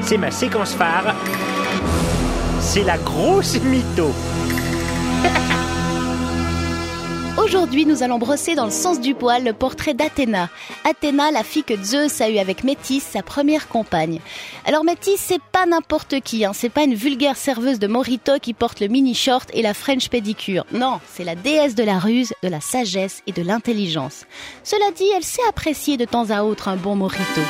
c'est ma séquence phare. C'est la grosse mytho. Aujourd'hui, nous allons brosser dans le sens du poil le portrait d'Athéna. Athéna, la fille que Zeus a eue avec Métis, sa première compagne. Alors Métis, c'est pas n'importe qui, c'est pas une vulgaire serveuse de Morito qui porte le mini-short et la French pédicure. Non, c'est la déesse de la ruse, de la sagesse et de l'intelligence. Cela dit, elle sait apprécier de temps à autre un bon Morito.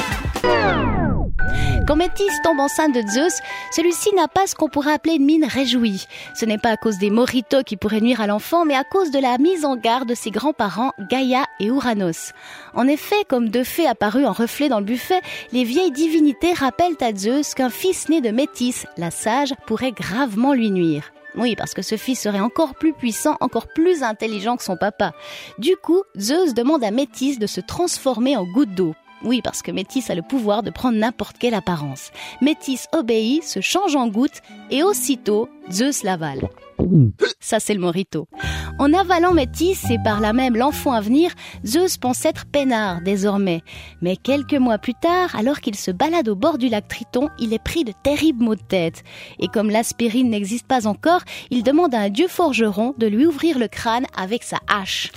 Quand Métis tombe enceinte de Zeus, celui-ci n'a pas ce qu'on pourrait appeler une mine réjouie. Ce n'est pas à cause des mojitos qui pourraient nuire à l'enfant, mais à cause de la mise en garde de ses grands-parents Gaïa et Ouranos. En effet, comme deux fées apparues en reflet dans le buffet, les vieilles divinités rappellent à Zeus qu'un fils né de Métis, la sage, pourrait gravement lui nuire. Oui, parce que ce fils serait encore plus puissant, encore plus intelligent que son papa. Du coup, Zeus demande à Métis de se transformer en goutte d'eau. Oui, parce que Métis a le pouvoir de prendre n'importe quelle apparence. Métis obéit, se change en goutte, et aussitôt, Zeus l'avale. Ça, c'est le Morito. En avalant Métis, et par là même l'enfant à venir, Zeus pense être peinard désormais. Mais quelques mois plus tard, alors qu'il se balade au bord du lac Triton, il est pris de terribles maux de tête. Et comme l'aspirine n'existe pas encore, il demande à un dieu forgeron de lui ouvrir le crâne avec sa hache.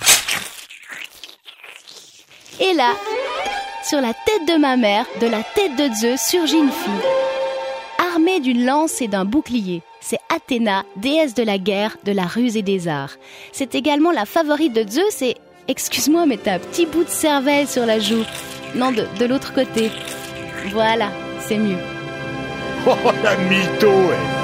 Et là, sur la tête de ma mère, de la tête de Zeus, surgit une fille. Armée d'une lance et d'un bouclier. C'est Athéna, déesse de la guerre, de la ruse et des arts. C'est également la favorite de Zeus et... Excuse-moi, mais t'as un petit bout de cervelle sur la joue. Non, de l'autre côté. Voilà, c'est mieux. Oh, la mytho,